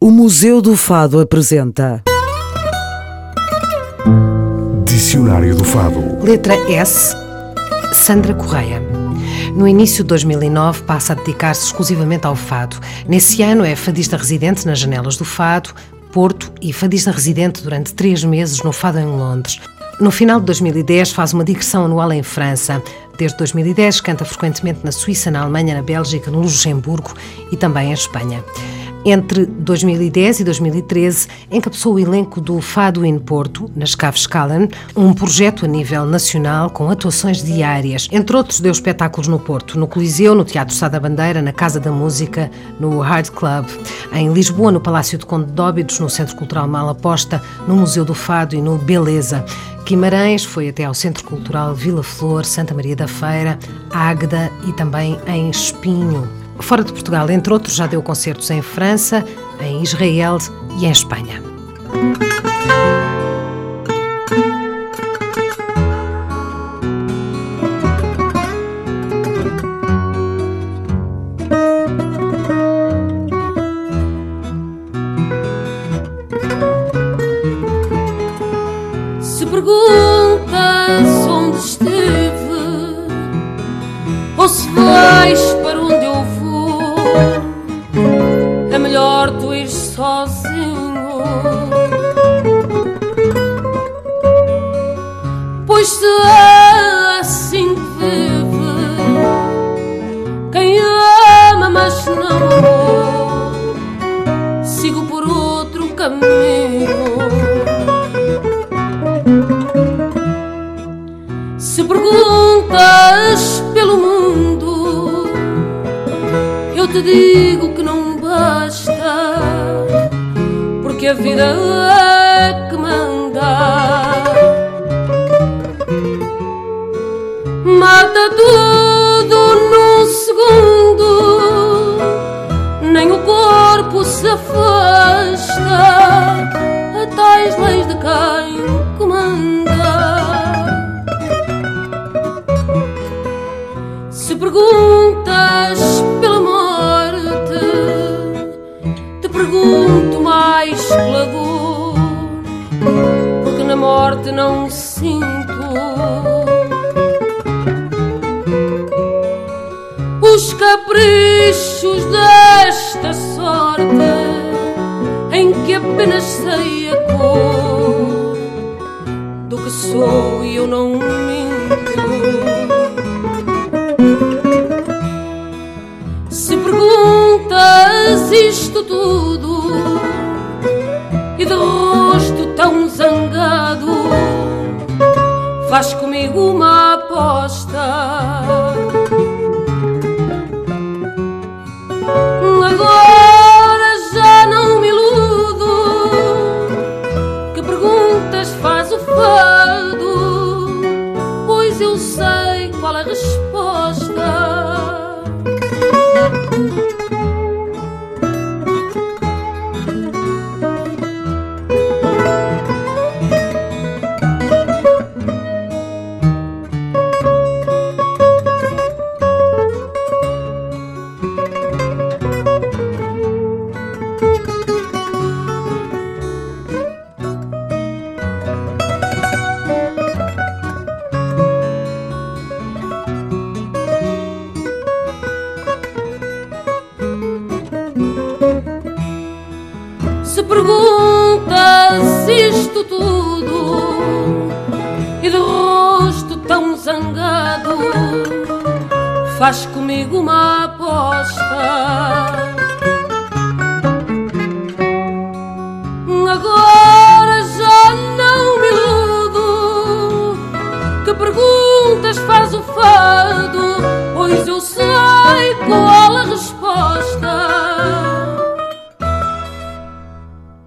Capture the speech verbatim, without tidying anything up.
O Museu do Fado apresenta Dicionário do Fado. Letra S. Sandra Correia. No início de dois mil e nove passa a dedicar-se exclusivamente ao fado. Nesse ano é fadista residente nas Janelas do Fado, Porto, e fadista residente durante três meses no Fado em Londres. No final de dois mil e dez faz uma digressão anual em França. Desde dois mil e dez canta frequentemente na Suíça, na Alemanha, na Bélgica, no Luxemburgo e também em Espanha. Entre dois mil e dez e dois mil e treze, encabeçou o elenco do Fado in Porto, nas Cave-Scalen, um projeto a nível nacional com atuações diárias. Entre outros, deu espetáculos no Porto, no Coliseu, no Teatro Sá da Bandeira, na Casa da Música, no Hard Club, em Lisboa, no Palácio de Conde de Óbidos, no Centro Cultural Malaposta, no Museu do Fado e no Beleza. Guimarães foi até ao Centro Cultural Vila Flor, Santa Maria da Feira, Águeda e também em Espinho. Fora de Portugal, entre outros, já deu concertos em França, em Israel e em Espanha. Se perguntas onde estive ou se vais para onde eu vou, é melhor tu ires sozinho, pois se é assim que vive quem ama mas não amou, sigo por outro caminho. Se perguntas pelo mundo, eu te digo que não basta, porque a vida é que manda. Mata tudo num segundo, nem o corpo se afasta a tais leis de quem comanda. Se perguntas pela morte, te pergunto mais pela dor, porque na morte não sinto os caprichos desta sorte, em que apenas sei a cor do que sou e eu não minto. Se perguntas isto tudo e de rosto tão zangado, faz comigo uma aposta. Agora já não me iludo, que perguntas faz o fado, pois eu sei qual é a resposta. Se perguntas isto tudo e de rosto tão zangado, faz comigo uma aposta.